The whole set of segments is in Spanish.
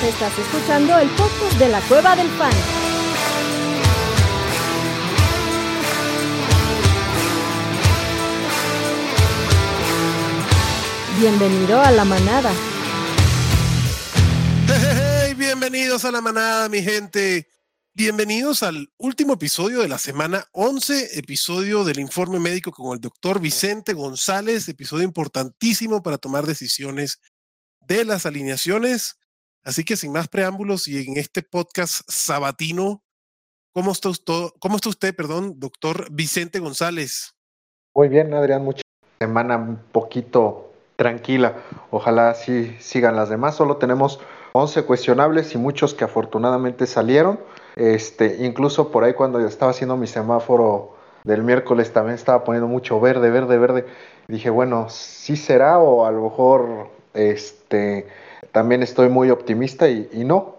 Estás escuchando el podcast de la Cueva del Fan. Bienvenido a la manada. Hey, bienvenidos a la manada, mi gente. Bienvenidos al último episodio de la semana 11, episodio del informe médico con el doctor Vicente González, episodio importantísimo para tomar decisiones de las alineaciones. Así que sin más preámbulos y en este podcast sabatino, ¿cómo está usted, doctor Vicente González? Muy bien, Adrián, mucha semana un poquito tranquila. Ojalá sí sigan las demás. Solo tenemos 11 cuestionables y muchos que afortunadamente salieron. Incluso por ahí cuando yo estaba haciendo mi semáforo del miércoles también estaba poniendo mucho verde, verde, verde. Y dije, bueno, sí será o a lo mejor también estoy muy optimista y no.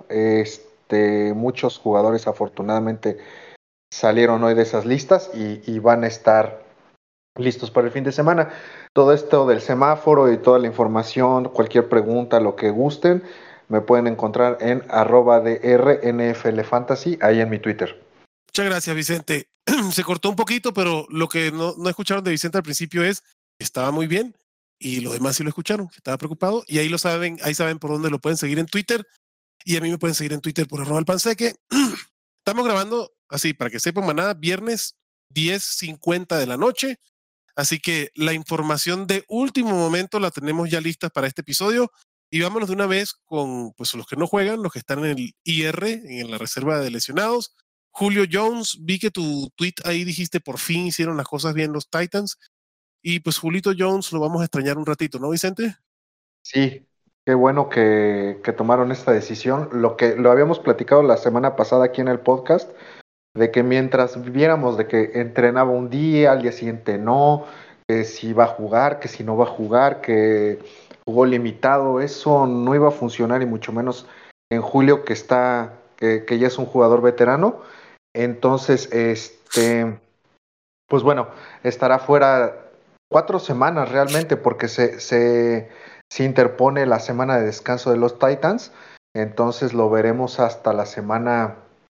Muchos jugadores afortunadamente salieron hoy de esas listas y van a estar listos para el fin de semana. Todo esto del semáforo y toda la información, cualquier pregunta, lo que gusten, me pueden encontrar en @drnflfantasy, ahí en mi Twitter. Muchas gracias, Vicente. Se cortó un poquito, pero lo que no escucharon de Vicente al principio es que estaba muy bien y los demás sí lo escucharon, estaba preocupado y ahí saben por dónde lo pueden seguir en Twitter y a mí me pueden seguir en Twitter por @alpanseque. Estamos grabando así, para que sepan, manada, viernes 10:50 de la noche. Así que la información de último momento la tenemos ya lista para este episodio. Y vámonos de una vez con pues, los que no juegan, los que están en el IR, en la reserva de lesionados. Julio Jones, vi que tu tweet ahí dijiste por fin hicieron las cosas bien los Titans. Y pues Julito Jones lo vamos a extrañar un ratito, ¿no, Vicente? Sí, qué bueno que tomaron esta decisión. Lo habíamos platicado la semana pasada aquí en el podcast, de que mientras viéramos de que entrenaba un día, al día siguiente no, que si va a jugar, que si no va a jugar, que jugó limitado, eso no iba a funcionar y mucho menos en Julio que ya es un jugador veterano. Entonces, pues bueno, estará fuera 4 semanas realmente porque se interpone la semana de descanso de los Titans. Entonces lo veremos hasta la semana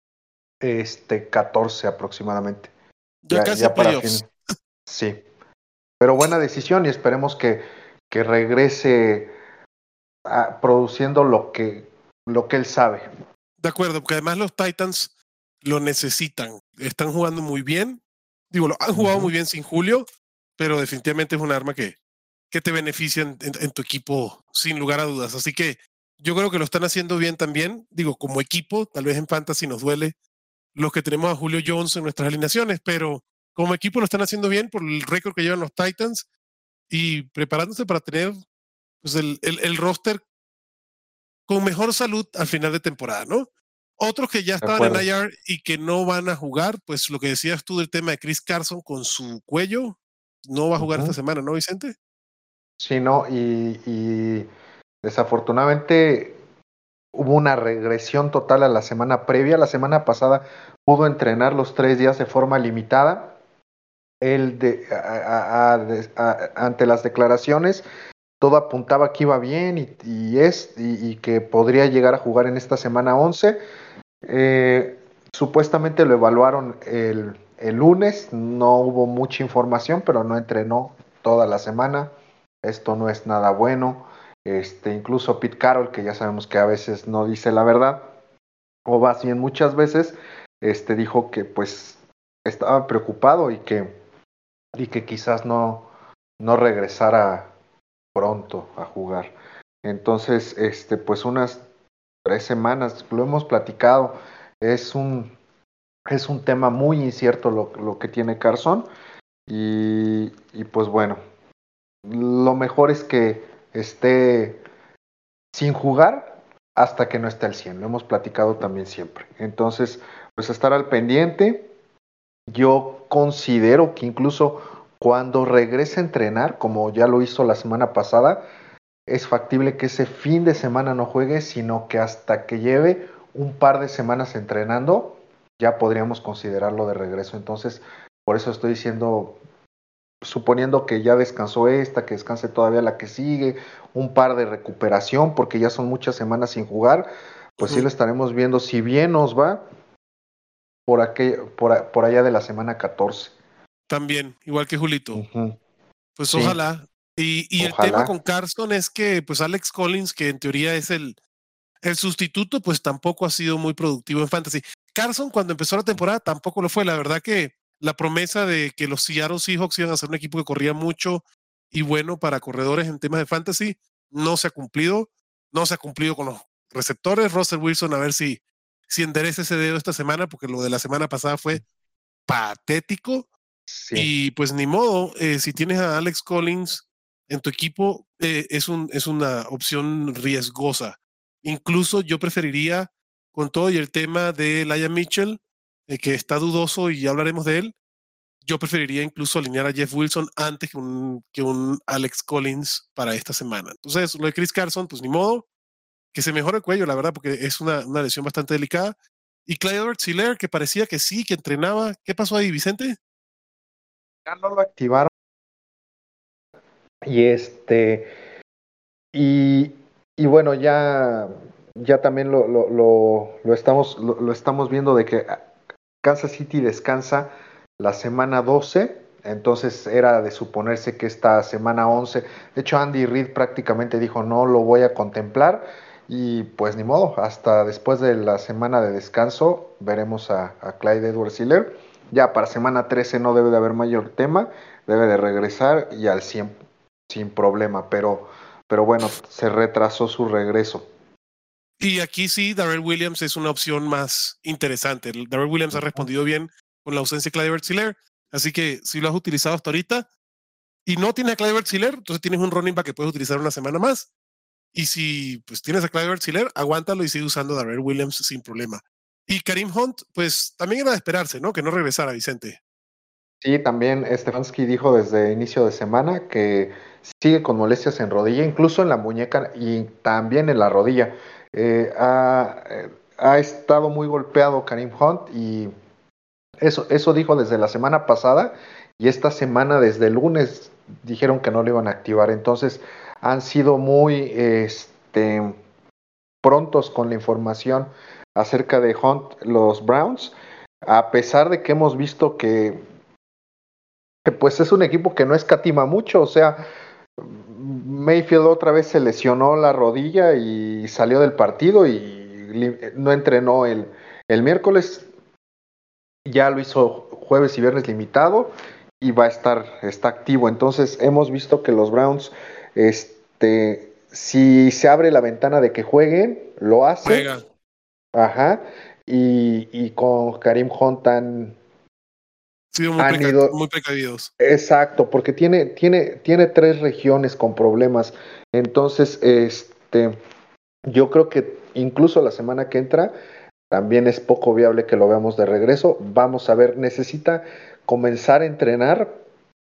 14 aproximadamente. Ya casi Ya para playoffs. fin. Sí. Pero buena decisión y esperemos que regrese produciendo lo que él sabe. De acuerdo, porque además los Titans lo necesitan. Están jugando muy bien. Digo, lo han jugado muy bien sin Julio, pero definitivamente es un arma que te beneficia en tu equipo sin lugar a dudas. Así que yo creo que lo están haciendo bien también. Digo, como equipo, tal vez en Fantasy nos duele los que tenemos a Julio Jones en nuestras alineaciones, pero como equipo lo están haciendo bien por el récord que llevan los Titans y preparándose para tener pues, el roster con mejor salud al final de temporada, ¿no? Otros que ya estaban en IR y que no van a jugar, pues lo que decías tú del tema de Chris Carson con su cuello, no va a jugar esta semana, ¿no, Vicente? Sí, no, y desafortunadamente hubo una regresión total a la semana previa. La semana pasada pudo entrenar los 3 días de forma limitada. Él ante las declaraciones todo apuntaba que iba bien y que podría llegar a jugar en esta semana 11. Supuestamente lo evaluaron el lunes, no hubo mucha información, pero no entrenó toda la semana. Esto no es nada bueno. Incluso Pete Carroll, que ya sabemos que a veces no dice la verdad, o más bien muchas veces, dijo que pues estaba preocupado y que quizás no regresara pronto a jugar. Entonces, pues unas 3 semanas, lo hemos platicado, es un tema muy incierto lo que tiene Carson y pues bueno, lo mejor es que esté sin jugar hasta que no esté al 100, lo hemos platicado también siempre. Entonces, pues estar al pendiente. Yo considero que incluso cuando regrese a entrenar, como ya lo hizo la semana pasada, es factible que ese fin de semana no juegue, sino que hasta que lleve un par de semanas entrenando, ya podríamos considerarlo de regreso. Entonces, por eso estoy diciendo, suponiendo que ya descansó esta, que descanse todavía la que sigue, un par de recuperación, porque ya son muchas semanas sin jugar, pues sí lo estaremos viendo, si bien nos va, por allá de la semana 14. También, igual que Julito. Ujú. Pues Sí, ojalá. Y el tema con ojalá. Carson es que, pues Alex Collins, que en teoría es el sustituto, pues tampoco ha sido muy productivo en fantasy. Carson, cuando empezó la temporada, tampoco lo fue. La verdad que la promesa de que los Seattle Seahawks iban a ser un equipo que corría mucho y bueno para corredores en temas de fantasy, no se ha cumplido. No se ha cumplido con los receptores. Russell Wilson, a ver si endereza ese dedo esta semana, porque lo de la semana pasada fue patético. Sí. Y pues ni modo, si tienes a Alex Collins en tu equipo, es una opción riesgosa. Incluso yo preferiría, con todo y el tema de Laia Mitchell, que está dudoso y ya hablaremos de él, yo preferiría incluso alinear a Jeff Wilson antes que un Alex Collins para esta semana. Entonces, lo de Chris Carson, pues ni modo, que se mejore el cuello, la verdad, porque es una lesión bastante delicada. Y Clyde Edwards-Helaire, que parecía que sí, que entrenaba. ¿Qué pasó ahí, Vicente? Ya no lo activaron. Y y, y bueno, ya también lo estamos viendo de que Kansas City descansa la semana 12, entonces era de suponerse que esta semana 11, de hecho Andy Reid prácticamente dijo no lo voy a contemplar y pues ni modo, hasta después de la semana de descanso veremos a Clyde Edwards-Helaire. Ya para semana 13 no debe de haber mayor tema, debe de regresar y al 100 sin problema, pero bueno, se retrasó su regreso. Y aquí sí, Darrell Williams es una opción más interesante. Darrell Williams ha respondido bien con la ausencia de Clyde Edwards-Helaire, así que si lo has utilizado hasta ahorita y no tienes a Clyde Edwards-Helaire, entonces tienes un running back que puedes utilizar una semana más. Y si pues tienes a Clyde Edwards-Helaire, aguántalo y sigue usando a Darrell Williams sin problema. Y Kareem Hunt, pues también era de esperarse, ¿no? Que no regresara, Vicente. Sí, también Stefanski dijo desde inicio de semana que sigue con molestias en rodilla, incluso en la muñeca y también en la rodilla. Ha estado muy golpeado Karim Hunt y eso dijo desde la semana pasada y esta semana desde el lunes dijeron que no lo iban a activar. Entonces han sido muy prontos con la información acerca de Hunt los Browns, a pesar de que hemos visto que pues es un equipo que no escatima mucho, o sea, Mayfield otra vez se lesionó la rodilla y salió del partido y no entrenó el miércoles, ya lo hizo jueves y viernes limitado y está activo. Entonces hemos visto que los Browns, si se abre la ventana de que jueguen, lo hacen, Juega. ajá, y con Karim Hunt Sido han ido. muy precavidos. Exacto, porque tiene tres regiones con problemas. Entonces, yo creo que incluso la semana que entra también es poco viable que lo veamos de regreso. Vamos a ver, necesita comenzar a entrenar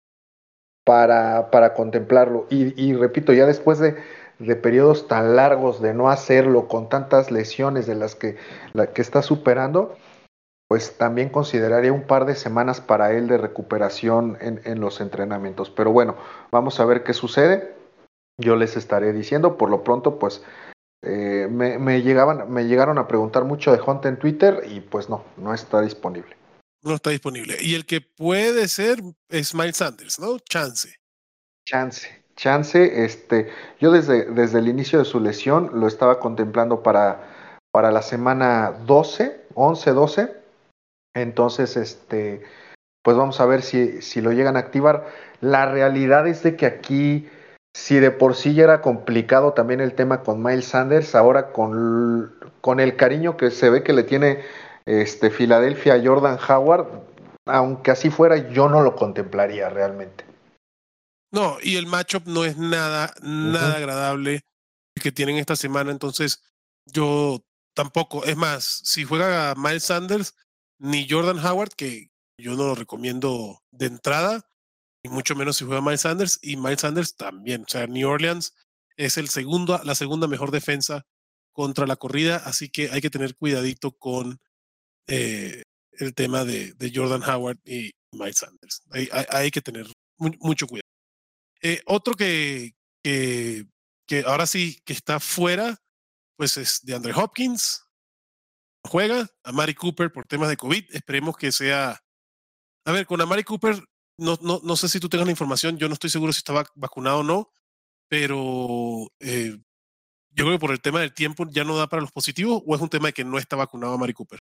para contemplarlo. Y repito, ya después de periodos tan largos de no hacerlo, con tantas lesiones de la que está superando, pues también consideraría un par de semanas para él de recuperación en los entrenamientos. Pero bueno, vamos a ver qué sucede. Yo les estaré diciendo. Por lo pronto, pues me llegaron a preguntar mucho de Hunt en Twitter y pues no está disponible. No está disponible. Y el que puede ser es Miles Sanders, ¿no? Chance. Chance, yo desde el inicio de su lesión lo estaba contemplando para la semana 12, 11, 12. Entonces, pues vamos a ver si lo llegan a activar. La realidad es de que aquí, si de por sí ya era complicado también el tema con Miles Sanders, ahora con el cariño que se ve que le tiene Filadelfia a Jordan Howard, aunque así fuera, yo no lo contemplaría realmente. No, y el matchup no es nada Uh-huh. agradable que tienen esta semana, entonces yo tampoco. Es más, si juega Miles Sanders, ni Jordan Howard, que yo no lo recomiendo de entrada, y mucho menos si juega Miles Sanders, y Miles Sanders también. O sea, New Orleans es la segunda mejor defensa contra la corrida, así que hay que tener cuidadito con el tema de Jordan Howard y Miles Sanders. Hay que tener mucho cuidado. Otro que ahora sí que está fuera pues es de Andre Hopkins, juega, a Mari Cooper por temas de COVID, esperemos que sea... A ver, con Amari Cooper, no sé si tú tengas la información, yo no estoy seguro si está vacunado o no, pero yo creo que por el tema del tiempo ya no da para los positivos, o es un tema de que no está vacunado Amari Cooper.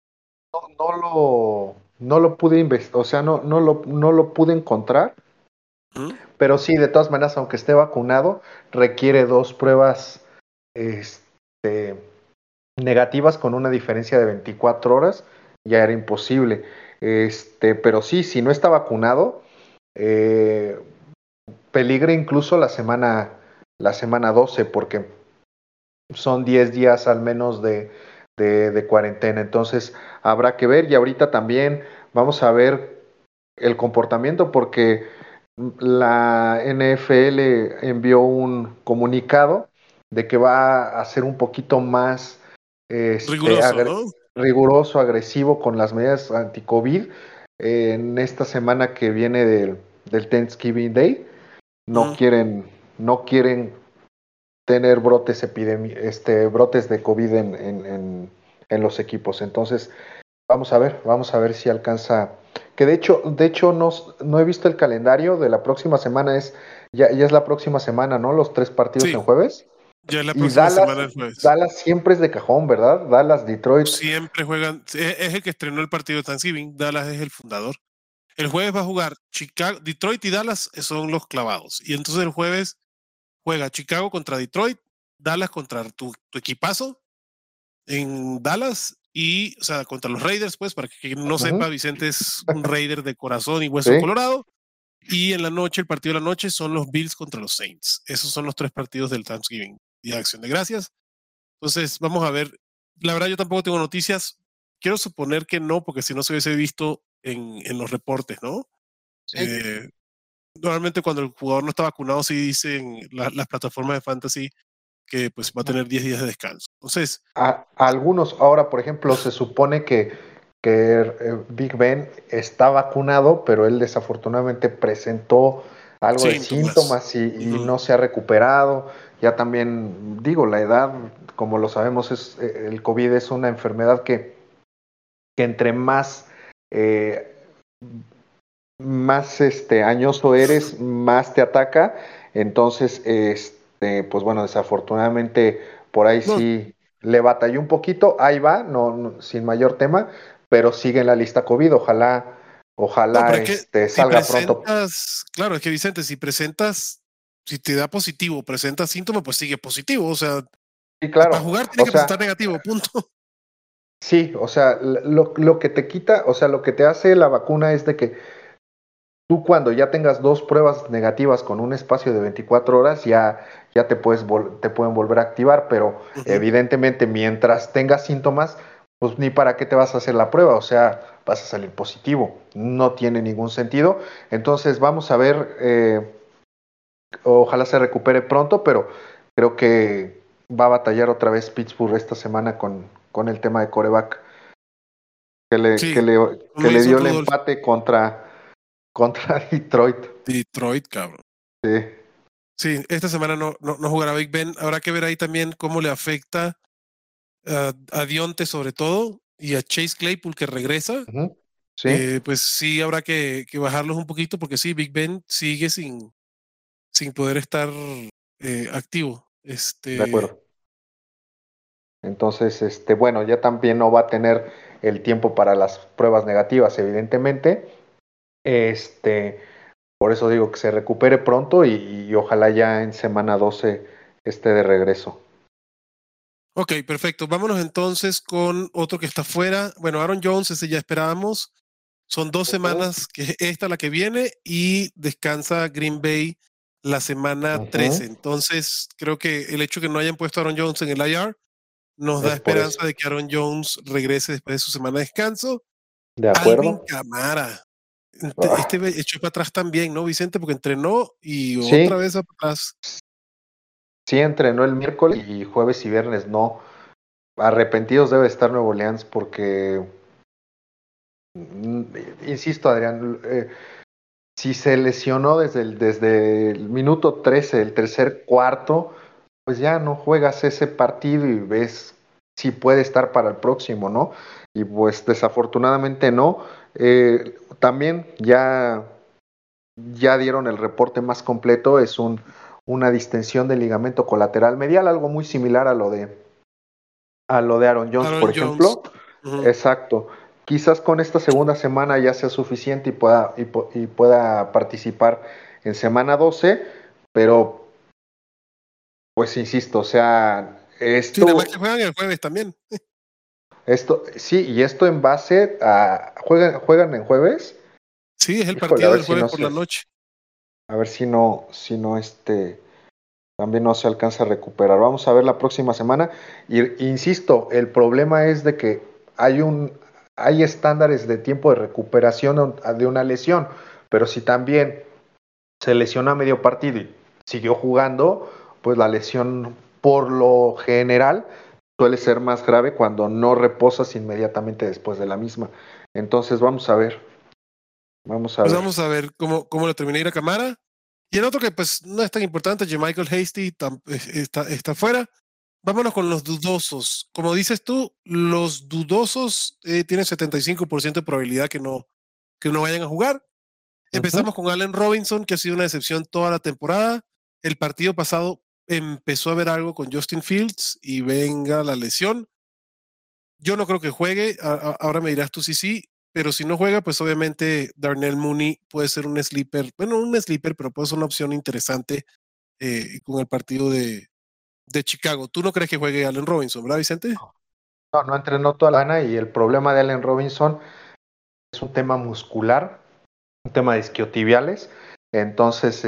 No lo pude investigar, o sea, no lo pude encontrar, pero sí, de todas maneras, aunque esté vacunado, requiere 2 pruebas este, negativas con una diferencia de 24 horas, ya era imposible. Pero sí, si no está vacunado, peligra incluso la semana 12, porque son 10 días al menos de cuarentena. Entonces habrá que ver, y ahorita también vamos a ver el comportamiento, porque la NFL envió un comunicado de que va a ser un poquito más Riguroso, ¿no? riguroso, agresivo con las medidas anti-COVID en esta semana que viene del Thanksgiving Day. No quieren tener brotes de COVID en los equipos. Entonces, vamos a ver si alcanza. Que de hecho no he visto el calendario de la próxima semana, ya es la próxima semana, ¿no? Los 3 partidos Sí, en jueves. ya es la Y próxima semana el jueves. Dallas siempre es de cajón, ¿verdad? Dallas, Detroit. Siempre juegan, es el que estrenó el partido de Thanksgiving, Dallas es el fundador. El jueves va a jugar Chicago, Detroit y Dallas son los clavados. Y entonces el jueves juega Chicago contra Detroit, Dallas contra tu equipazo en Dallas y, o sea, contra los Raiders, pues, para que quien no sepa, Vicente es un Raider de corazón y hueso colorado. Y en la noche, el partido de la noche son los Bills contra los Saints. Esos son los 3 partidos del Thanksgiving, Día de Acción de Gracias. Entonces, vamos a ver. La verdad, yo tampoco tengo noticias. Quiero suponer que no, porque si no se hubiese visto en los reportes, ¿no? Sí. Normalmente cuando el jugador no está vacunado, sí dicen las plataformas de fantasy que pues va a tener 10 días de descanso. Entonces, a algunos, ahora por ejemplo, se supone que Big Ben está vacunado, pero él desafortunadamente presentó algo de síntomas y no se ha recuperado. Ya también digo, la edad, como lo sabemos, el COVID es una enfermedad que entre más añoso eres, más te ataca. Entonces, pues bueno, desafortunadamente por ahí no, sí le batalló un poquito, ahí va, sin mayor tema, pero sigue en la lista COVID, ojalá pero es que si salga pronto. claro, es que Vicente, si te da positivo, presentas síntomas, pues sigue positivo. O sea, Sí, claro, para jugar tiene que presentar negativo, punto. Sí, o sea, lo que te quita, o sea, lo que te hace la vacuna es de que tú cuando ya tengas 2 pruebas negativas con un espacio de 24 horas, ya te pueden volver a activar, pero evidentemente mientras tengas síntomas, pues ni para qué te vas a hacer la prueba, o sea, vas a salir positivo, no tiene ningún sentido. Entonces vamos a ver, ojalá se recupere pronto, pero creo que va a batallar otra vez Pittsburgh esta semana con el tema de quarterback, Sí, que le dio el empate contra Detroit. Detroit, cabrón. Sí. Sí, esta semana no jugará Big Ben. Habrá que ver ahí también cómo le afecta a Dionte sobre todo y a Chase Claypool que regresa. Sí. Pues sí habrá que bajarlos un poquito porque sí, Big Ben sigue sin poder estar activo. De acuerdo. Entonces, bueno, ya también no va a tener el tiempo para las pruebas negativas, evidentemente. Por eso digo que se recupere pronto y ojalá ya en semana 12 esté de regreso. Ok, perfecto. Vámonos entonces con otro que está fuera. Bueno, Aaron Jones, ese ya esperábamos. Son 2 semanas, que esta la que viene, y descansa Green Bay la semana 13. Entonces, creo que el hecho que no hayan puesto a Aaron Jones en el IR nos da esperanza de que Aaron Jones regrese después de su semana de descanso. De Alvin acuerdo. Kamara. Echó para atrás también, ¿no, Vicente? Porque entrenó y otra Sí, vez atrás. sí entrenó el miércoles y jueves y viernes no. Arrepentidos debe estar Nuevo Orleans porque, insisto, Adrián, si se lesionó desde el minuto 13, el tercer cuarto, pues ya no juegas ese partido y ves si puede estar para el próximo, ¿no? Y pues desafortunadamente no. También ya dieron el reporte más completo, es una distensión del ligamento colateral medial, algo muy similar a lo de Aaron Jones, por Aaron Jones. ejemplo. Ujú. Exacto. Quizás con esta segunda semana ya sea suficiente y pueda participar en semana 12, pero pues insisto, o sea, Sí, nada más que esto, juegan el jueves también. sí, y esto en base a, ¿juegan en jueves? Sí, es el Híjole, a partido ver del si jueves no por la se, noche. a ver si no también no se alcanza a recuperar. Vamos a ver la próxima semana. Y insisto, el problema es de que hay estándares de tiempo de recuperación de una lesión, pero si también se lesiona a medio partido y siguió jugando, pues la lesión por lo general suele ser más grave cuando no reposas inmediatamente después de la misma. Entonces vamos a ver, vamos a Pues ver. vamos a ver cómo lo termina Ira Camara. Y el otro que pues no es tan importante, Michael Hasty está fuera. Vámonos con los dudosos. Como dices tú, los dudosos tienen 75% de probabilidad que no vayan a jugar. Ujú. Empezamos con Allen Robinson, que ha sido una decepción toda la temporada. El partido pasado empezó a ver algo con Justin Fields y venga la lesión. Yo no creo que juegue, ahora me dirás tú si sí, pero si no juega, pues obviamente Darnell Mooney puede ser un sleeper, bueno, un sleeper, pero puede ser una opción interesante con el partido de Chicago. ¿Tú no crees que juegue Allen Robinson, verdad, Vicente? No, no entrenó toda la semana y el problema de Allen Robinson es un tema muscular, un tema de isquiotibiales. Entonces,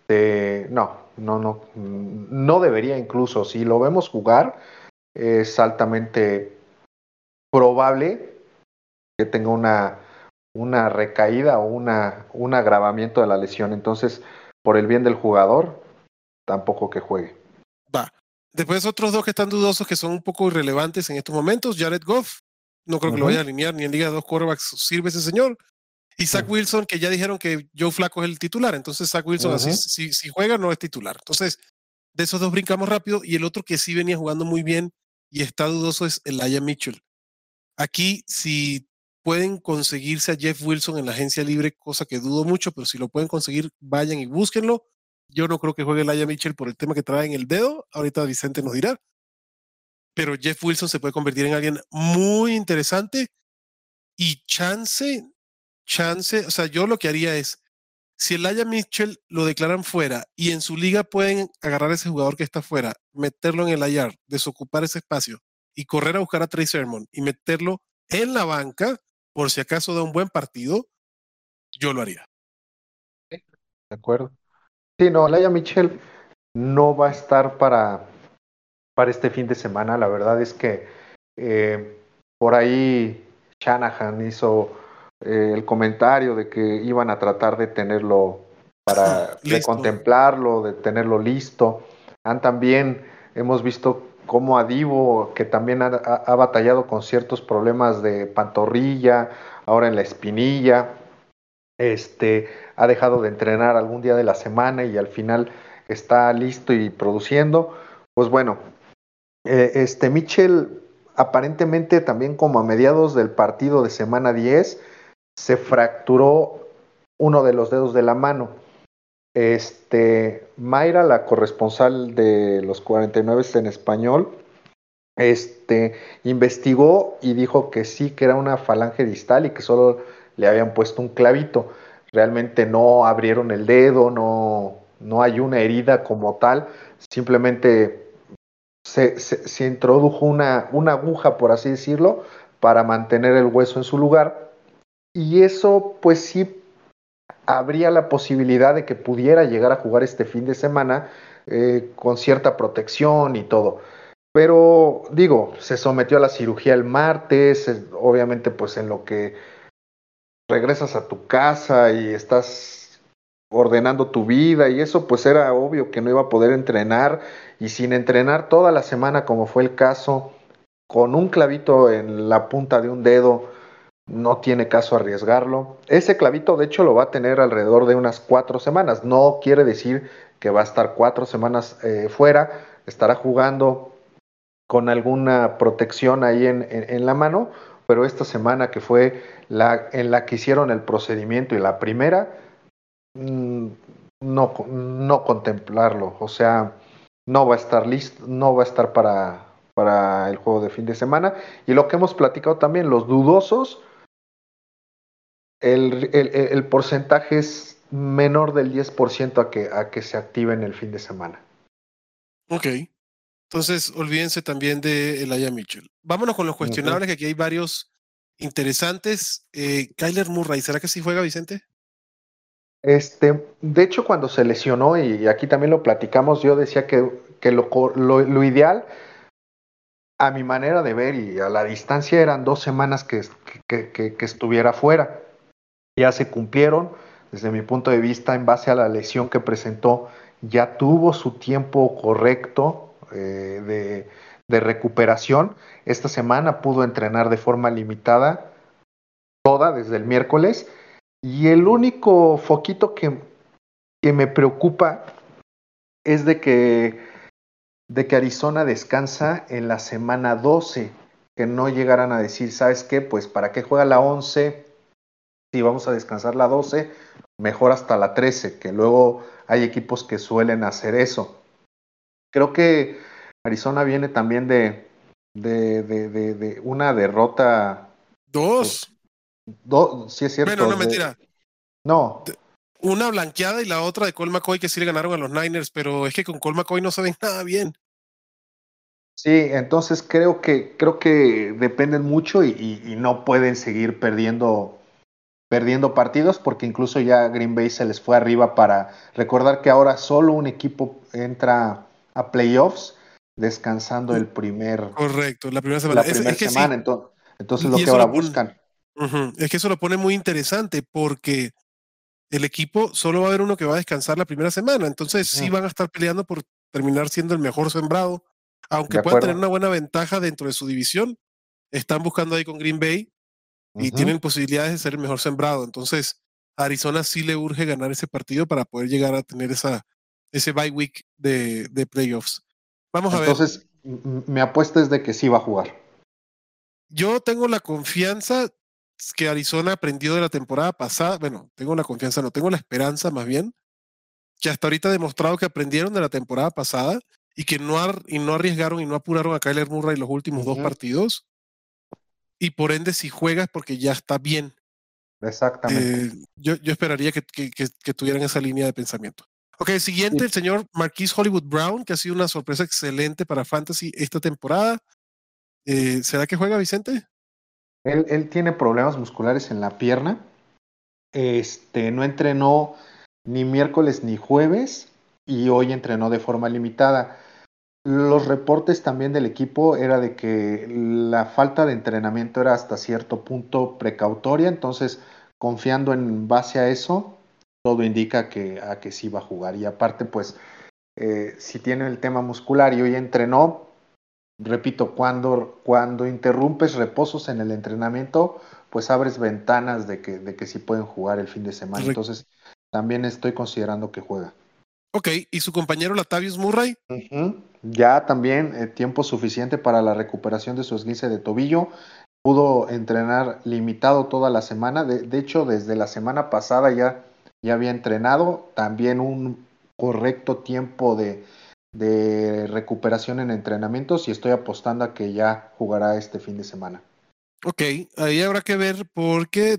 no debería incluso. Si lo vemos jugar, es altamente probable que tenga una recaída o un agravamiento de la lesión. Entonces, por el bien del jugador, tampoco que juegue. Va. Después otros dos que están dudosos, que son un poco irrelevantes en estos momentos, Jared Goff, no creo que lo vaya a Ujú, alinear ni en Liga de dos quarterbacks sirve ese señor. Y Zach ujú, Wilson, que ya dijeron que Joe Flacco es el titular, entonces Zach Wilson así ujú. si juega no es titular. Entonces, de esos dos brincamos rápido y el otro que sí venía jugando muy bien y está dudoso es Elijah Mitchell. Aquí, si pueden conseguirse a Jeff Wilson en la agencia libre, cosa que dudo mucho, pero si lo pueden conseguir, vayan y búsquenlo. Yo no creo que juegue Elijah Mitchell por el tema que trae en el dedo. Ahorita Vicente nos dirá. Pero Jeff Wilson se puede convertir en alguien muy interesante y chance, o sea, yo lo que haría es, si Elijah Mitchell lo declaran fuera y en su liga pueden agarrar a ese jugador que está fuera, meterlo en el IR, desocupar ese espacio y correr a buscar a Trey Sermon y meterlo en la banca, por si acaso da un buen partido, yo lo haría. De acuerdo. Sí, no, Laia Mitchell no va a estar para este fin de semana. La verdad es que por ahí Shanahan hizo el comentario de que iban a tratar de tenerlo de Listo. contemplarlo, de tenerlo listo. También hemos visto cómo a Divo, que también ha batallado con ciertos problemas de pantorrilla, ahora en la espinilla, ha dejado de entrenar algún día de la semana y al final está listo y produciendo. Pues bueno, Mitchell aparentemente también como a mediados del partido de semana 10 se fracturó uno de los dedos de la mano. Mayra, la corresponsal de los 49 en español, investigó y dijo que sí, que era una falange distal y que solo le habían puesto un clavito. Realmente no abrieron el dedo, no hay una herida como tal, simplemente se introdujo una aguja, por así decirlo, para mantener el hueso en su lugar. Y eso, pues sí, habría la posibilidad de que pudiera llegar a jugar este fin de semana con cierta protección y todo. Pero digo, se sometió a la cirugía el martes, obviamente pues en lo que regresas a tu casa y estás ordenando tu vida y eso pues era obvio que no iba a poder entrenar y sin entrenar toda la semana como fue el caso, con un clavito en la punta de un dedo, no tiene caso arriesgarlo. Ese clavito de hecho lo va a tener alrededor de unas 4 semanas, no quiere decir que va a estar 4 semanas fuera, estará jugando con alguna protección ahí en la mano, pero esta semana que fue en la que hicieron el procedimiento y la primera, no contemplarlo, o sea, no va a estar listo, no va a estar para el juego de fin de semana. Y lo que hemos platicado también, los dudosos, el porcentaje es menor del 10% a que se activen el fin de semana. Ok. Entonces, olvídense también de Elijah Mitchell. Vámonos con los cuestionables, que aquí hay varios interesantes. Kyler Murray, ¿será que sí juega, Vicente? De hecho, cuando se lesionó, y aquí también lo platicamos, yo decía que lo ideal, a mi manera de ver y a la distancia, eran 2 semanas que estuviera fuera. Ya se cumplieron, desde mi punto de vista, en base a la lesión que presentó, ya tuvo su tiempo correcto de recuperación. Esta semana pudo entrenar de forma limitada, toda, desde el miércoles, y el único foquito que me preocupa es de que Arizona descansa en la semana 12, que no llegaran a decir, ¿sabes qué? Pues ¿para qué juega la 11? Si vamos a descansar la 12, mejor hasta la 13, que luego hay equipos que suelen hacer eso. Creo que Arizona viene también de una derrota. Dos. Pues, sí es Bueno, cierto. no, mentira. No. Una blanqueada y la otra de Colt McCoy, que sí le ganaron a los Niners, pero es que con Colt McCoy no se ven nada bien. Sí, entonces creo que dependen mucho y no pueden seguir perdiendo partidos, porque incluso ya Green Bay se les fue arriba. Para recordar que ahora solo un equipo entra a playoffs descansando Correcto, la primera semana. la primera Es que sí, semana, entonces y lo que eso ahora lo pone, buscan. es que eso lo pone muy interesante, porque el equipo solo va a haber uno que va a descansar la primera semana, entonces sí van a estar peleando por terminar siendo el mejor sembrado, aunque De puedan tener acuerdo. una buena ventaja dentro de su división. Están buscando ahí con Green Bay y tienen posibilidades de ser el mejor sembrado. Entonces, a Arizona sí le urge ganar ese partido para poder llegar a tener ese bye week de playoffs. Vamos a ver. Entonces, mi apuesta es de que sí va a jugar. Yo tengo la confianza que Arizona aprendió de la temporada pasada. Bueno, tengo la confianza, no, tengo la esperanza más bien, que hasta ahorita ha demostrado que aprendieron de la temporada pasada y que no arriesgaron y no apuraron a Kyler Murray los últimos dos partidos. Y por ende, si juegas, porque ya está bien. Exactamente. Yo esperaría que tuvieran esa línea de pensamiento. Ok, el siguiente, Sí. el señor Marquise Hollywood Brown, que ha sido una sorpresa excelente para Fantasy esta temporada. ¿Será que juega, Vicente? Él tiene problemas musculares en la pierna. No entrenó ni miércoles ni jueves y hoy entrenó de forma limitada. Los reportes también del equipo era de que la falta de entrenamiento era hasta cierto punto precautoria, entonces confiando en base a eso, todo indica a que sí va a jugar. Y aparte, pues, si tiene el tema muscular y hoy entrenó, repito, cuando interrumpes reposos en el entrenamiento, pues abres ventanas de que sí pueden jugar el fin de semana. Entonces, también estoy considerando que juega. Ok, ¿y su compañero Latavius Murray? Ya también tiempo suficiente para la recuperación de su esguince de tobillo. Pudo entrenar limitado toda la semana. De hecho, desde la semana pasada ya había entrenado. También un correcto tiempo de recuperación en entrenamientos y estoy apostando a que ya jugará este fin de semana. Ok, ahí habrá que ver porque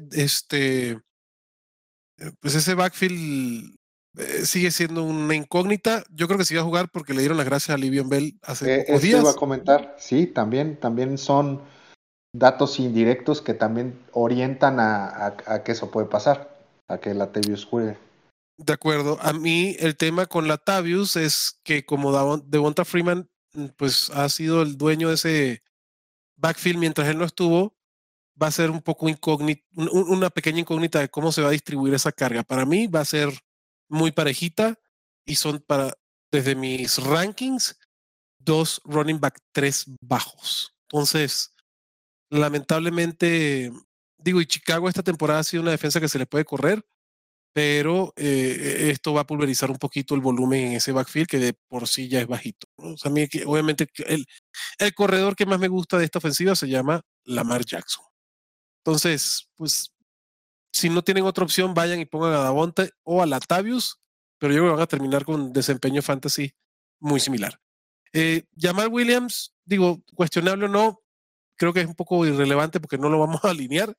pues ese backfield sigue siendo una incógnita. Yo creo que sí va a jugar porque le dieron las gracias a Le'Veon Bell hace pocos Eso iba a días. comentar. Sí, también son datos indirectos que también orientan a que eso puede pasar, a que Latavius juegue. De acuerdo. A mí el tema con Latavius es que como Devonta Freeman pues ha sido el dueño de ese backfield mientras él no estuvo, va a ser un poco una pequeña incógnita de cómo se va a distribuir esa carga. Para mí va a ser muy parejita y son desde mis rankings, 2 running back, 3 bajos. Entonces, lamentablemente, digo, y Chicago esta temporada ha sido una defensa que se le puede correr, pero esto va a pulverizar un poquito el volumen en ese backfield que de por sí ya es bajito. ¿no? O sea, a mí, obviamente, el corredor que más me gusta de esta ofensiva se llama Lamar Jackson. Entonces, pues, si no tienen otra opción, vayan y pongan a Davonte o a Latavius, pero yo creo que van a terminar con desempeño fantasy muy similar. Jamal Williams, digo, cuestionable o no, creo que es un poco irrelevante porque no lo vamos a alinear.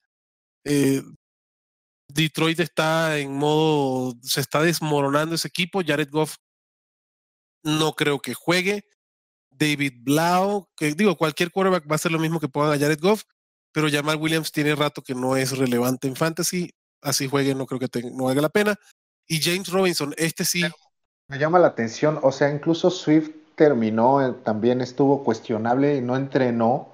Detroit está en modo, se está desmoronando ese equipo. Jared Goff no creo que juegue. David Blau, que digo, cualquier quarterback va a ser lo mismo que pongan a Jared Goff, pero Jamal Williams tiene rato que no es relevante en fantasy, así juegue, no creo que no valga la pena. Y James Robinson, este sí. Me llama la atención, o sea, incluso Swift terminó, también estuvo cuestionable y no entrenó,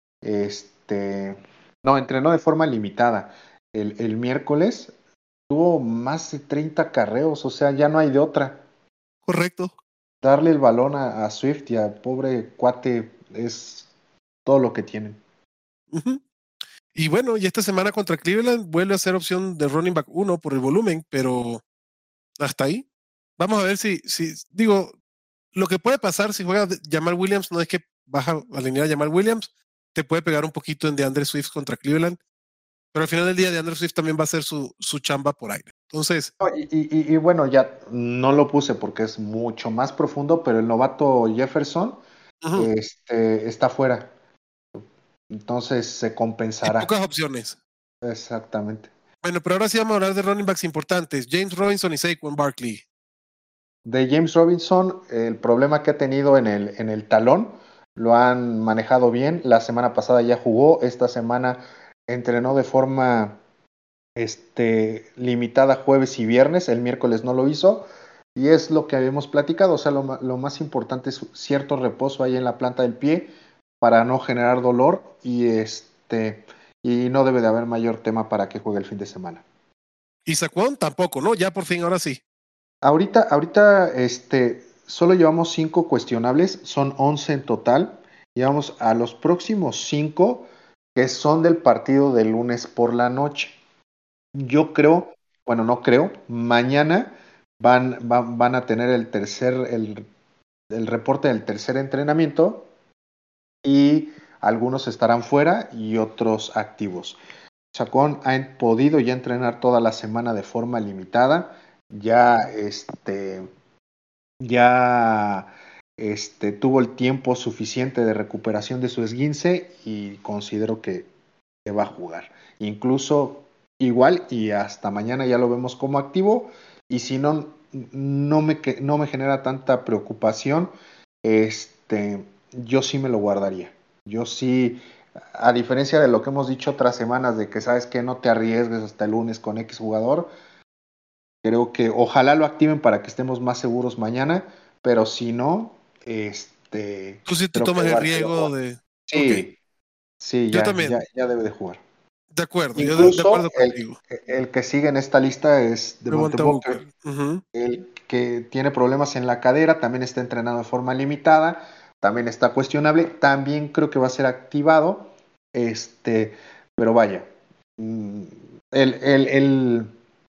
no, entrenó de forma limitada. El miércoles tuvo más de 30 carreos, o sea, ya no hay de otra. Correcto. Darle el balón a Swift y al pobre cuate es todo lo que tienen. Uh-huh. Y bueno, y esta semana contra Cleveland vuelve a ser opción de running back 1 por el volumen, pero hasta ahí. Vamos a ver si digo, lo que puede pasar si juega Jamal Williams no es que vas a alinear a Jamal Williams, te puede pegar un poquito en DeAndre Swift contra Cleveland, pero al final del día DeAndre Swift también va a hacer su chamba por aire. Entonces. Y bueno, ya no lo puse porque es mucho más profundo, pero el novato Jefferson Uh-huh. está fuera. Entonces se compensará. Hay pocas opciones. Exactamente. Bueno, pero ahora sí vamos a hablar de running backs importantes. James Robinson y Saquon Barkley. De James Robinson, el problema que ha tenido en el talón, lo han manejado bien. La semana pasada ya jugó, esta semana entrenó de forma limitada jueves y viernes, el miércoles no lo hizo. Y es lo que habíamos platicado, o sea, lo más importante es cierto reposo ahí en la planta del pie para no generar dolor y no debe de haber mayor tema para que juegue el fin de semana. Y Saquon tampoco, ¿no? Ya por fin, ahora sí. Ahorita, solo llevamos 5 cuestionables, son 11 en total. Llevamos a los próximos 5 que son del partido del lunes por la noche. Yo creo, bueno, no creo, mañana van a tener el reporte del tercer entrenamiento y algunos estarán fuera y otros activos. Chacón ha podido ya entrenar toda la semana de forma limitada, ya tuvo el tiempo suficiente de recuperación de su esguince y considero que va a jugar. Incluso igual y hasta mañana ya lo vemos como activo y si no, no me genera tanta preocupación, yo sí me lo guardaría. Yo sí, a diferencia de lo que hemos dicho otras semanas de que sabes que no te arriesgues hasta el lunes con X jugador, creo que ojalá lo activen para que estemos más seguros mañana, pero si no, Tú sí te creo que tomas el Barkley va a riesgo jugar. de. Ok. Sí, Yo ya también. debe de jugar. De acuerdo. Yo de Incluso acuerdo contigo. el que sigue en esta lista es Devontae Devonta Booker, Booker. Uh-huh. el que tiene problemas en la cadera, también está entrenado de forma limitada, también está cuestionable, también creo que va a ser activado, pero vaya, él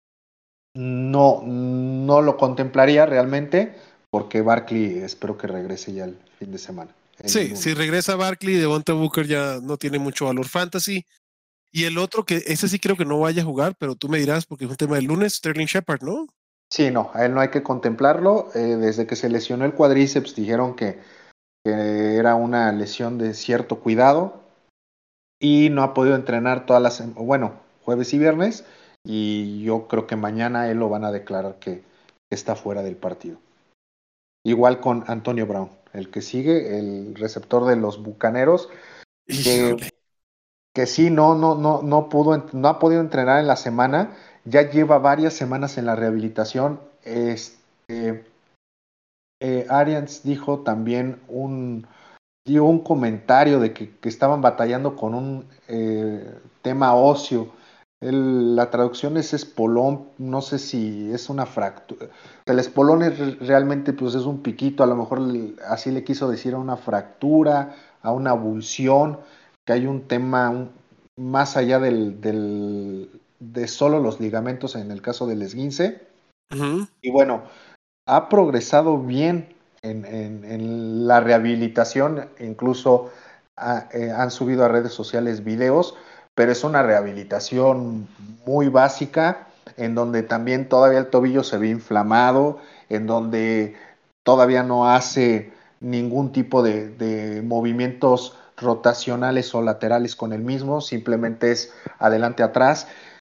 no lo contemplaría realmente, porque Barkley espero que regrese ya el fin de semana. Sí, si regresa Barkley, Devonta Booker ya no tiene mucho valor fantasy. Y el otro que ese sí creo que no vaya a jugar, pero tú me dirás porque es un tema del lunes, Sterling Shepard, ¿no? Sí, no, a él no hay que contemplarlo. Desde que se lesionó el cuádriceps dijeron que era una lesión de cierto cuidado y no ha podido entrenar todas las, bueno, jueves y viernes, y yo creo que mañana él lo van a declarar que está fuera del partido. Igual con Antonio Brown, el que sigue, el receptor de los Bucaneros, que sí no ha podido entrenar en la semana, ya lleva varias semanas en la rehabilitación. Arians dijo también dio un comentario de que estaban batallando con un tema óseo. La traducción es espolón, no sé si es una fractura. El espolón realmente pues es un piquito, a lo mejor así le quiso decir a una fractura, a una abulsión, que hay un tema más allá de solo los ligamentos en el caso del esguince. Uh-huh. Y bueno, ha progresado bien en la rehabilitación, incluso han subido a redes sociales videos, pero es una rehabilitación muy básica, en donde también todavía el tobillo se ve inflamado, en donde todavía no hace ningún tipo de movimientos rotacionales o laterales con el mismo, simplemente es adelante atrás.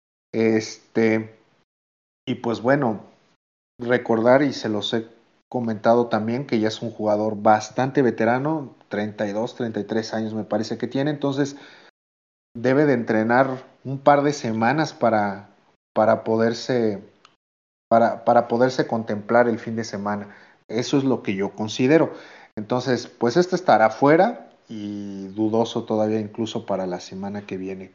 Y pues bueno, recordar, y se los he comentado también, que ya es un jugador bastante veterano, 32, 33 años me parece que tiene, entonces debe de entrenar un par de semanas para poderse, para poderse contemplar el fin de semana. Eso es lo que yo considero. Entonces, pues este estará fuera y dudoso todavía incluso para la semana que viene.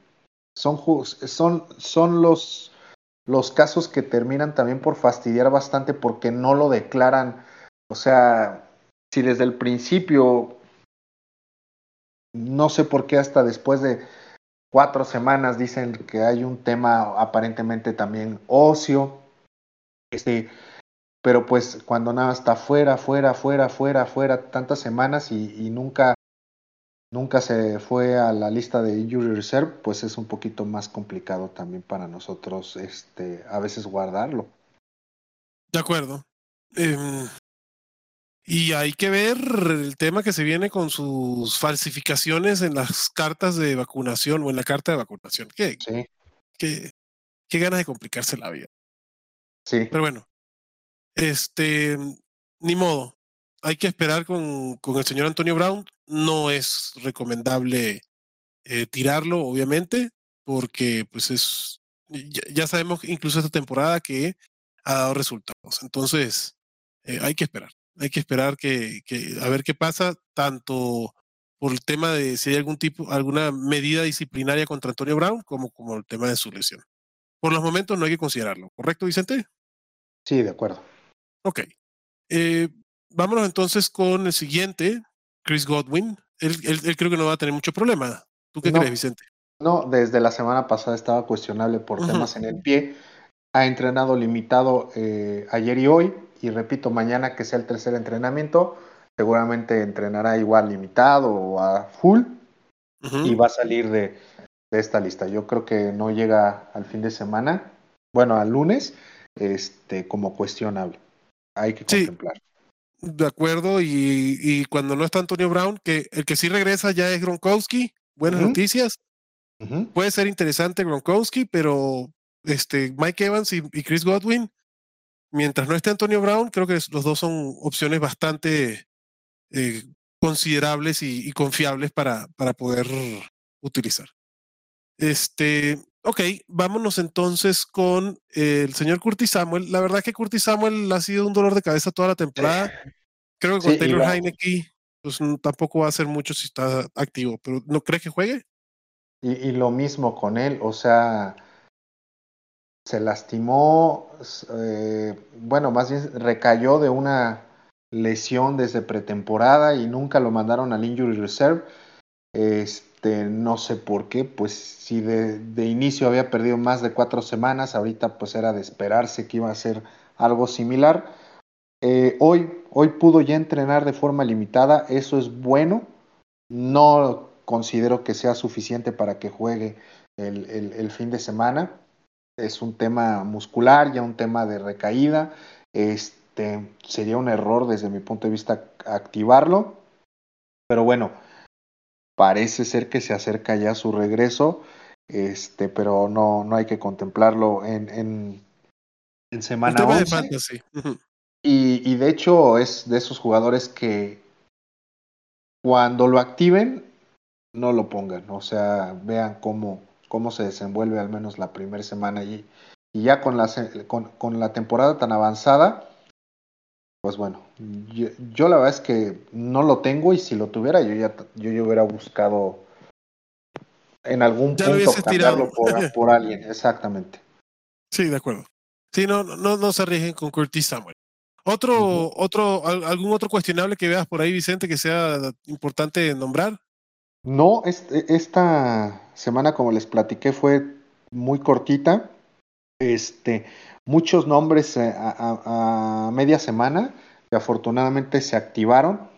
Son los casos que terminan también por fastidiar bastante porque no lo declaran. O sea, si desde el principio, no sé por qué hasta después de 4 semanas dicen que hay un tema aparentemente también óseo, pero pues cuando nada está fuera tantas semanas y nunca se fue a la lista de injury reserve, pues es un poquito más complicado también para nosotros a veces guardarlo. De acuerdo. Y hay que ver el tema que se viene con sus falsificaciones en las cartas de vacunación o en la carta de vacunación. Sí, Qué ganas de complicarse la vida. sí. Pero bueno, ni modo. Hay que esperar con el señor Antonio Brown. No es recomendable tirarlo, obviamente, porque pues ya sabemos incluso esta temporada que ha dado resultados. Entonces, hay que esperar. Hay que esperar a ver qué pasa, tanto por el tema de si hay alguna medida disciplinaria contra Antonio Brown, como el tema de su lesión. Por los momentos no hay que considerarlo, ¿correcto, Vicente? Sí, de acuerdo. Ok. Eh, Vámonos entonces con el siguiente, Chris Godwin. Él creo que no va a tener mucho problema. ¿Tú qué crees, No, Vicente? no, desde la semana pasada estaba cuestionable por Ujú. temas en el pie. Ha entrenado limitado ayer y hoy, y repito, mañana que sea el tercer entrenamiento, seguramente entrenará igual limitado o a full y Ujú. va a salir de esta lista. Yo creo que no llega al fin de semana, bueno, al lunes, como cuestionable. Hay que Sí, contemplar. de acuerdo. Y cuando no está Antonio Brown, que el que sí regresa ya es Gronkowski. Buenas Ujú, noticias. ujú. Puede ser interesante Gronkowski, pero Mike Evans y Chris Godwin, mientras no esté Antonio Brown, creo que los dos son opciones bastante eh, considerables y confiables para poder utilizar. Ok, vámonos entonces con el señor Curtis Samuel. La verdad que Curtis Samuel ha sido un dolor de cabeza toda la Sí, temporada. Creo que sí, con Taylor Heineke, pues tampoco va a hacer mucho si está activo, pero ¿no crees que juegue? y lo mismo con él, o sea, se lastimó, bueno, más bien recayó de una lesión desde pretemporada y nunca lo mandaron al Injury Reserve. No sé por qué, pues si de inicio había perdido más de 4 semanas, ahorita pues era de esperarse que iba a ser algo similar. Hoy pudo ya entrenar de forma limitada, eso es bueno. No considero que sea suficiente para que juegue el fin de semana. Es un tema muscular, ya un tema de recaída. Sería un error desde mi punto de vista activarlo. Pero bueno, parece ser que se acerca ya su regreso. Pero no hay que contemplarlo en El semana tema de 11. fantasy. Ujú. Y de hecho es de esos jugadores que cuando lo activen, no lo pongan. O sea, vean cómo se desenvuelve al menos la primera semana y ya con la temporada tan avanzada, pues bueno, yo la verdad es que no lo tengo y si lo tuviera yo hubiera buscado en algún Ya lo punto hubiese tirado. cambiarlo por alguien, exactamente. Sí, de acuerdo. Sí, no se arriesguen con Curtis Samuel. Ujú. ¿Algún otro cuestionable que veas por ahí, Vicente, que sea importante nombrar? No, esta semana, como les platiqué, fue muy cortita. Este, muchos nombres a media semana. que afortunadamente se activaron.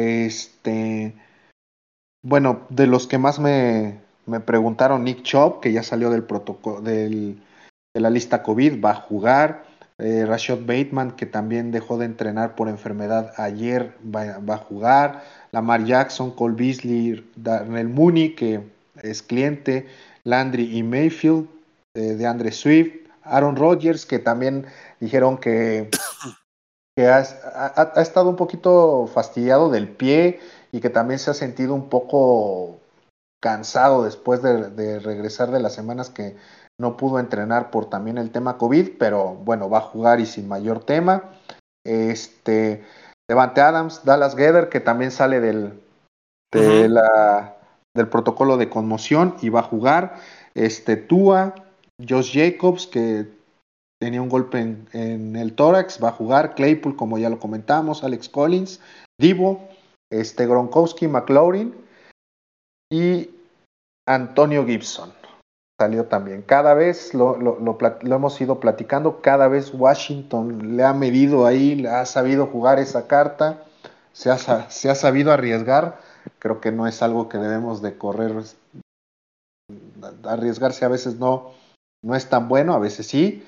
Bueno, de los que más me preguntaron, Nick Chubb, que ya salió del protocolo, de la lista COVID, va a jugar. Rashad Bateman, que también dejó de entrenar por enfermedad ayer, va a jugar. Lamar Jackson, Cole Beasley, Darnell Mooney, que es cliente. Landry y Mayfield, de Andre Swift. Aaron Rodgers, que también dijeron que ha estado un poquito fastidiado del pie y que también se ha sentido un poco cansado después de regresar de las semanas que no pudo entrenar por también el tema COVID, pero bueno, va a jugar y sin mayor tema. Devante Adams, Dallas Goedert, que también sale de del protocolo de conmoción y va a jugar. Tua, Josh Jacobs, que tenía un golpe en el tórax, va a jugar. Claypool, como ya lo comentamos, Alex Collins, Divo, Gronkowski, McLaurin y Antonio Gibson salió también. Cada vez lo hemos ido platicando, cada vez Washington le ha medido ahí, le ha sabido jugar esa carta, se ha sabido arriesgar. Creo que no es algo que debemos de correr. Arriesgarse a veces no es tan bueno, a veces sí.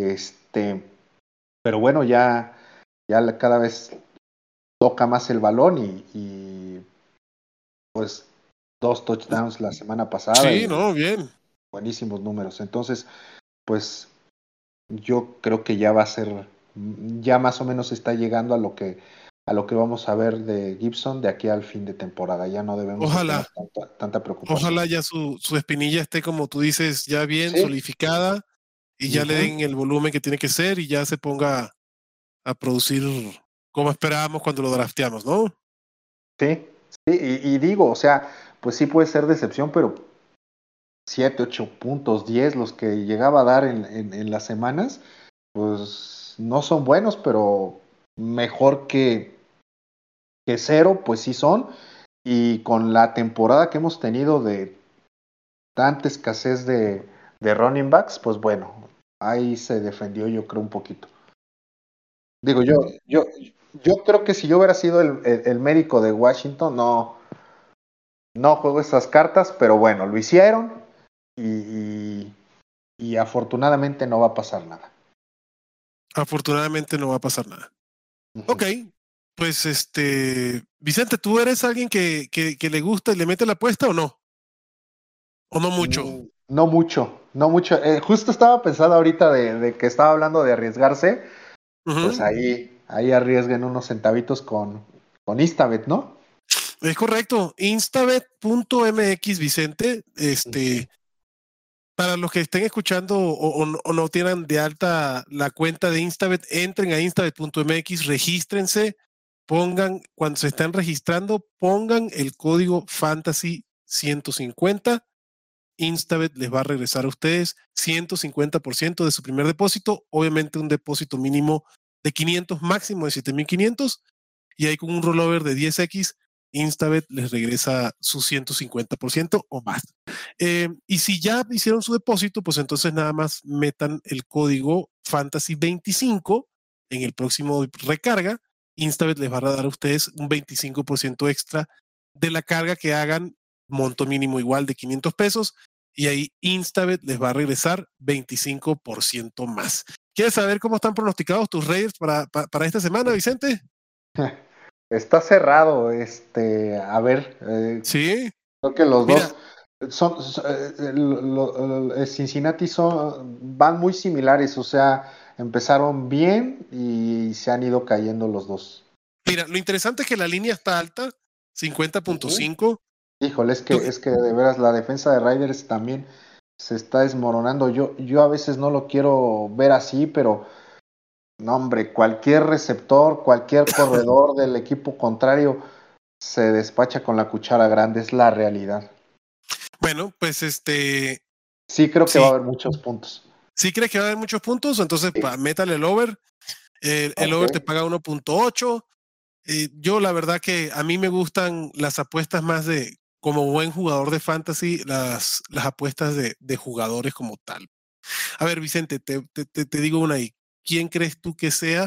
Pero bueno, ya cada vez toca más el balón y pues 2 touchdowns la semana pasada Sí, y no, bien. buenísimos números. Entonces, pues yo creo que ya va a ser, ya más o menos está llegando a lo que vamos a ver de Gibson de aquí al fin de temporada. Ya no debemos de tener Ojalá, tanta preocupación. ojalá ya su espinilla esté, como tú dices, ya bien Sí, solidificada y ya le uh-huh. den el volumen que tiene que ser y ya se ponga a producir como esperábamos cuando lo drafteamos, ¿no? Sí, sí, y digo, o sea, pues sí puede ser decepción, pero 7, 8 puntos, 10 los que llegaba a dar en las semanas, pues no son buenos, pero mejor que cero, pues sí son. Y con la temporada que hemos tenido de tanta escasez de running backs, pues bueno, ahí se defendió yo creo un poquito. Digo, yo creo que si yo hubiera sido el médico de Washington, no juego esas cartas, pero bueno, lo hicieron y, y afortunadamente no va a pasar nada. Afortunadamente no va a pasar nada. Uh-huh. Ok, pues Vicente, ¿tú eres alguien que le gusta y le mete la apuesta o no? ¿O no mucho? No mucho, no mucho. Justo estaba pensando ahorita de que estaba hablando de arriesgarse, pues Ujú. ahí arriesguen unos centavitos con Instabet, ¿no? Es correcto. Instabet.mx, Vicente, Uh-huh. para los que estén escuchando o no tienen de alta la cuenta de Instabet, entren a instabet.mx, regístrense, pongan, cuando se están registrando, pongan el código Fantasy 150. Instabet les va a regresar a ustedes 150% de su primer depósito, obviamente un depósito mínimo de 500, máximo de 7,500, y ahí con un rollover de 10x, Instabet les regresa su 150% o más. Y si ya hicieron su depósito, pues entonces nada más metan el código Fantasy25 en el próximo recarga. Instabet les va a dar a ustedes un 25% extra de la carga que hagan, monto mínimo igual de 500 pesos, y ahí Instabet les va a regresar 25% más. ¿Quieres saber cómo están pronosticados tus Raiders para esta semana, Vicente? Está cerrado, a ver, Sí, creo que los mira, dos Cincinnati van muy similares, o sea, empezaron bien y se han ido cayendo los dos. lo interesante es que la línea está alta, Uh-huh. 50,5. Híjole, es que de veras la defensa de Raiders también se está desmoronando. Yo a veces no lo quiero ver así, pero no, hombre, cualquier receptor, cualquier corredor del equipo contrario se despacha con la cuchara grande, es la realidad. Bueno, pues Sí, creo que va a si, haber muchos puntos. si crees que va a haber muchos puntos, entonces Sí. métale el over. El Ok. over te paga 1,8. Yo la verdad que a mí me gustan las apuestas más de, como buen jugador de fantasy, las apuestas de jugadores como tal. A ver, Vicente, te digo una ahí. ¿Quién crees tú que sea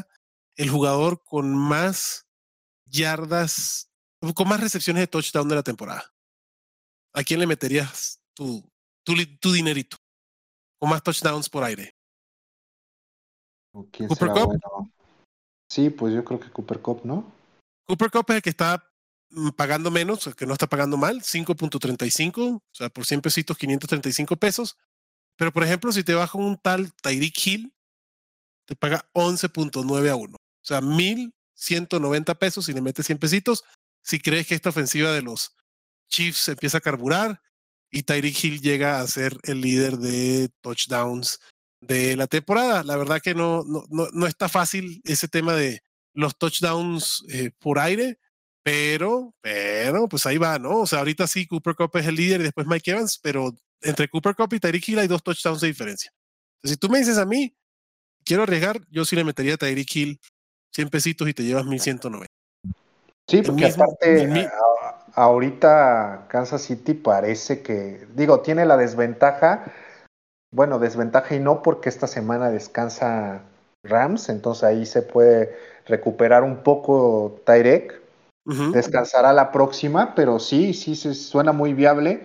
el jugador con más yardas, con más recepciones de touchdown de la temporada. ¿A quién le meterías tu dinerito? Con más touchdowns por aire. ¿Quién ¿Cooper será Kupp? bueno? Sí, pues yo creo que Cooper Kupp, ¿no? Cooper Kupp es el que está pagando menos, el que no está pagando mal, 5.35, o sea, por 100 pesitos, 535 pesos. Pero, por ejemplo, si te vas con un tal Tyreek Hill, te paga 11.9 a 1. O sea, 1,190 pesos si le metes 100 pesitos. Si crees que esta ofensiva de los Chiefs empieza a carburar y Tyreek Hill llega a ser el líder de touchdowns de la temporada. La verdad que no está fácil ese tema de los touchdowns por aire, pero pues ahí va, ¿no? O sea, ahorita sí Cooper Kupp es el líder y después Mike Evans, pero entre Cooper Kupp y Tyreek Hill hay 2 touchdowns de diferencia. Entonces, si tú me dices a mí, quiero arriesgar, yo sí le metería a Tyreek Hill 100 pesitos y te llevas 1,190. Sí, El porque mismo, aparte ahorita Kansas City parece que, digo, tiene la desventaja, bueno, desventaja y no porque esta semana descansa Rams, entonces ahí se puede recuperar un poco Tyreek, descansará la próxima, pero sí, se suena muy viable.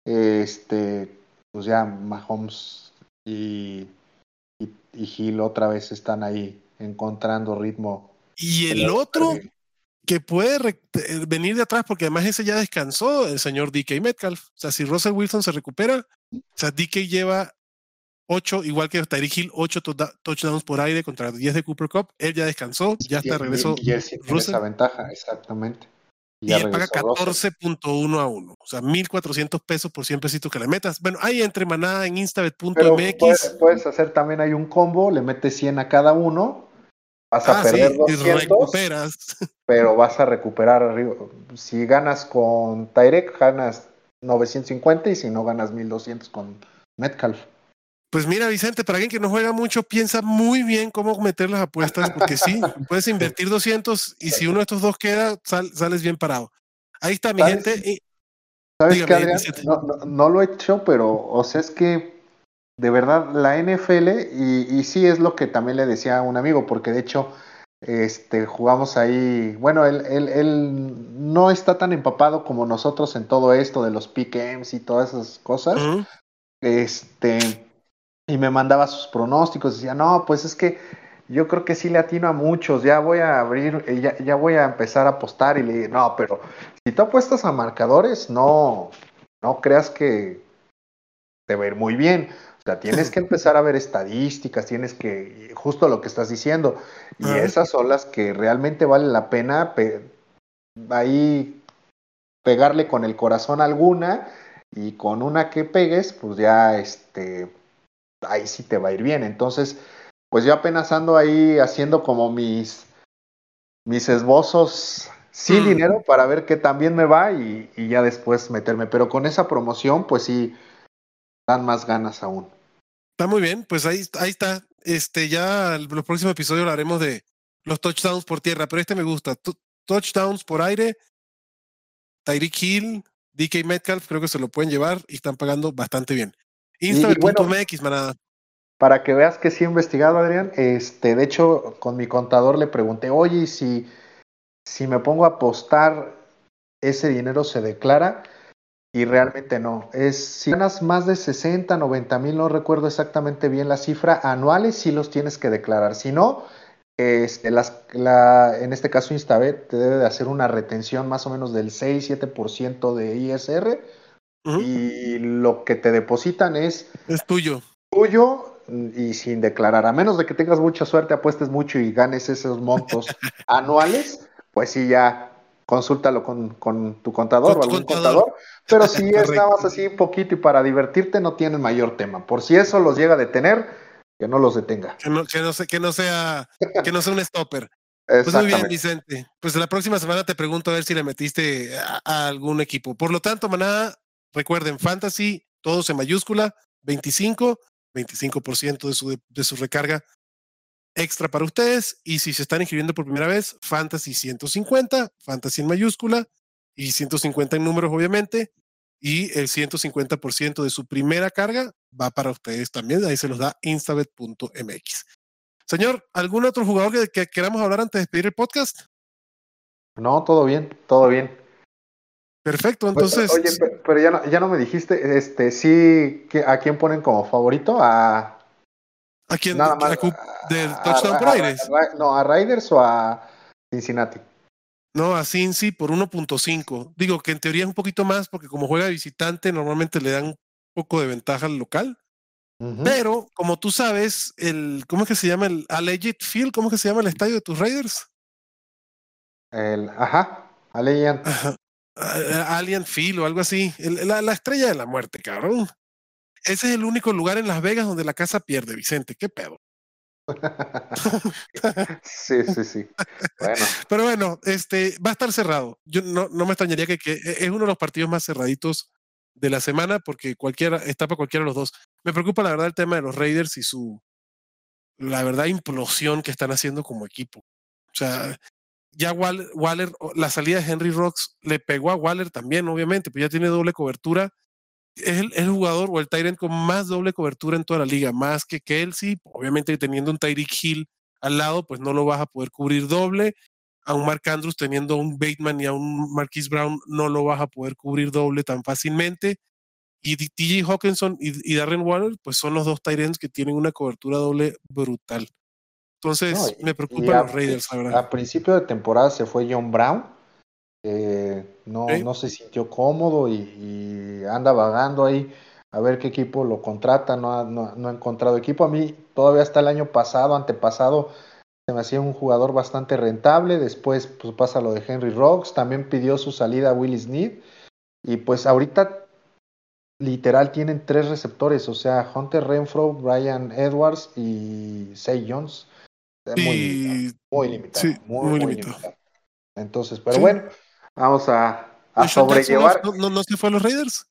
Pues ya Mahomes y Hill otra vez están ahí encontrando ritmo. Y el otro que puede venir de atrás, porque además ese ya descansó, el señor DK Metcalf. O sea, si Russell Wilson se recupera, o sea, DK lleva 8, igual que Tyreek Hill, 8 touchdowns por aire contra 10 de Cooper Kupp. Él ya descansó, ya está de regreso y él sí tiene esa Russell. ventaja, exactamente. Y Ya él paga regresó Russell. 14.1 a 1. O sea, 1,400 pesos por 100 pesitos que le metas. Bueno, hay entre manada en Pero instabet.mx. puedes hacer también hay un combo, le metes 100 a cada uno, vas a perder Sí, y 200, recuperas. pero vas a recuperar arriba. Si ganas con Tyrek, ganas 950 y si no ganas 1200 con Metcalf. Pues mira, Vicente, para alguien que no juega mucho, piensa muy bien cómo meter las apuestas, porque sí, puedes invertir 200 y si uno de estos dos queda, sales bien parado. Ahí está, mi ¿Sabes? gente. ¿Sabes qué, Dígame, Adrián? Vicente. No lo he hecho, pero, o sea, es que de verdad la NFL, y sí es lo que también le decía a un amigo, porque de hecho, jugamos ahí, bueno, él no está tan empapado como nosotros en todo esto de los pick-ems y todas esas cosas, y me mandaba sus pronósticos, decía, no, pues es que yo creo que sí le atino a muchos, ya voy a abrir, ya voy a empezar a apostar, y le dije, no, pero si tú apuestas a marcadores, no creas que te va a ir muy bien. O sea, tienes que empezar a ver estadísticas, tienes que, justo lo que estás diciendo, y esas son las que realmente vale la pena ahí pegarle con el corazón a alguna, y con una que pegues, pues ya ahí sí te va a ir bien. Entonces, pues yo apenas ando ahí haciendo como mis esbozos sin dinero para ver qué también me va y ya después meterme. Pero con esa promoción, pues sí, dan más ganas aún. Está muy bien, pues ahí está. Ya los próximos episodios hablaremos de los touchdowns por tierra, pero me gusta. Touchdowns por aire, Tyreek Hill, DK Metcalf, creo que se lo pueden llevar y están pagando bastante bien. Y bueno, Instabet.mx, manada. para que veas que sí he investigado, Adrián, de hecho, con mi contador le pregunté, oye, si me pongo a apostar, ese dinero se declara, y realmente no. Si ganas más de 60, 90 mil, no recuerdo exactamente bien la cifra, anuales sí los tienes que declarar. Si no, en este caso Instabet te debe de hacer una retención más o menos del 6-7% de ISR, y lo que te depositan es tuyo. Y sin declarar, a menos de que tengas mucha suerte, apuestes mucho y ganes esos montos anuales, pues sí, ya consúltalo con tu contador o algún contador, pero si es nada más así poquito y para divertirte, no tienen mayor tema. Por si eso los llega a detener, que no los detenga. Que no sea un stopper. Pues muy bien, Vicente. Pues la próxima semana te pregunto a ver si le metiste a algún equipo. Por lo tanto, manada, recuerden, Fantasy, todos en mayúscula, 25% de su recarga extra para ustedes. Y si se están inscribiendo por primera vez, Fantasy 150, Fantasy en mayúscula y 150 en números, obviamente. Y el 150% de su primera carga va para ustedes también. Ahí se los da instabet.mx. Señor, ¿algún otro jugador que queramos hablar antes de despedir el podcast? No, todo bien, todo bien. Perfecto, entonces. Oye, pero ya no me dijiste, sí, ¿a quién ponen como favorito? ¿A quién? nada más ¿Del touchdown por aires? No, ¿a Raiders o a Cincinnati? No, a Cincy por 1.5. Digo que en teoría es un poquito más porque como juega de visitante normalmente le dan un poco de ventaja al local. Pero, como tú sabes, ¿cómo es que se llama el Allegiant Field? ¿Cómo es que se llama el estadio de tus Raiders? Allegiant. Allianz Field o algo así. La estrella de la muerte, cabrón. Ese es el único lugar en Las Vegas donde la casa pierde, Vicente. ¿Qué pedo? Sí. Bueno. Pero bueno, va a estar cerrado. Yo no me extrañaría que es uno de los partidos más cerraditos de la semana porque está para cualquiera de los dos. Me preocupa la verdad el tema de los Raiders y la verdad implosión que están haciendo como equipo. O sea, ya Waller, la salida de Henry Rocks le pegó a Waller también, obviamente, pues ya tiene doble cobertura. Es el jugador o el tight end con más doble cobertura en toda la liga, más que Kelsey. Obviamente teniendo un Tyreek Hill al lado, pues no lo vas a poder cubrir doble. A un Mark Andrews teniendo un Bateman y a un Marquise Brown no lo vas a poder cubrir doble tan fácilmente. Y TJ Hawkinson y Darren Waller, pues son los dos tight ends que tienen una cobertura doble brutal. Entonces, me preocupan los Raiders, la verdad. A principio de temporada se fue John Brown. No se sintió cómodo y anda vagando ahí a ver qué equipo lo contrata. No ha encontrado equipo. A mí todavía hasta el año pasado, antepasado, se me hacía un jugador bastante rentable. Después pues, pasa lo de Henry Rocks. También pidió su salida a Willie Snead. Y pues ahorita literal tienen 3 receptores. O sea, Hunter Renfrow, Brian Edwards y Zay Jones. Muy limitado. Entonces, pero bueno, vamos a sobrellevar. ¿No se fue a los Raiders?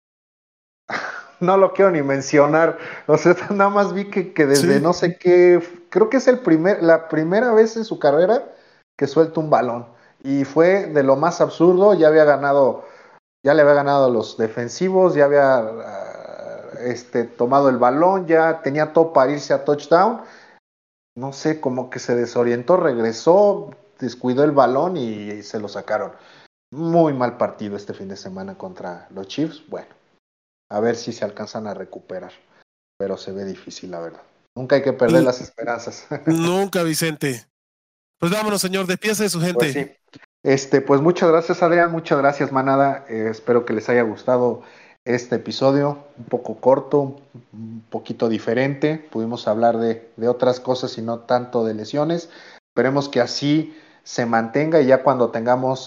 No lo quiero ni mencionar. O sea, nada más vi que desde no sé qué, creo que es la primera vez en su carrera que suelta un balón. Y fue de lo más absurdo. Ya le había ganado a los defensivos, ya había tomado el balón, ya tenía todo para irse a touchdown. No sé, como que se desorientó, regresó, descuidó el balón y se lo sacaron. Muy mal partido este fin de semana contra los Chiefs. Bueno, a ver si se alcanzan a recuperar. Pero se ve difícil, la verdad. Nunca hay que perder las esperanzas. Nunca, Vicente. Pues vámonos, señor, despídase de su gente. Pues sí. Pues muchas gracias, Adrián. Muchas gracias, manada. Espero que les haya gustado este episodio. Un poco corto, un poquito diferente. Pudimos hablar de otras cosas y no tanto de lesiones. Esperemos que así se mantenga y ya cuando tengamos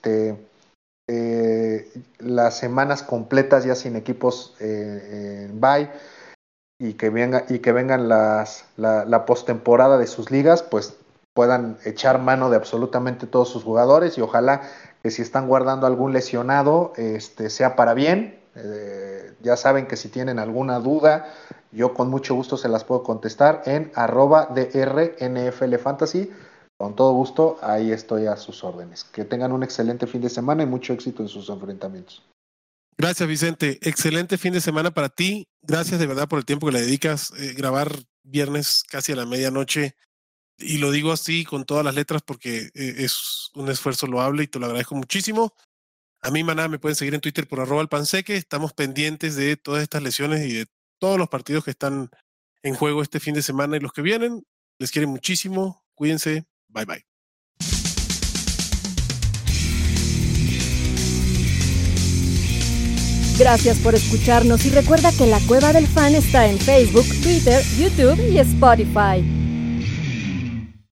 las semanas completas ya sin equipos en bye y que vengan la postemporada de sus ligas, pues puedan echar mano de absolutamente todos sus jugadores y ojalá que si están guardando algún lesionado sea para bien. Ya saben que si tienen alguna duda, yo con mucho gusto se las puedo contestar en @drnflfantasy. Con todo gusto, ahí estoy a sus órdenes. Que tengan un excelente fin de semana y mucho éxito en sus enfrentamientos. Gracias, Vicente. Excelente fin de semana para ti. Gracias de verdad por el tiempo que le dedicas. Grabar viernes casi a la medianoche. Y lo digo así con todas las letras porque es un esfuerzo loable y te lo agradezco muchísimo. A mí, maná, me pueden seguir en Twitter por @alpanseque. Estamos pendientes de todas estas lesiones y de todos los partidos que están en juego este fin de semana y los que vienen. Les quiero muchísimo. Cuídense. Bye, bye. Gracias por escucharnos y recuerda que La Cueva del Fan está en Facebook, Twitter, YouTube y Spotify.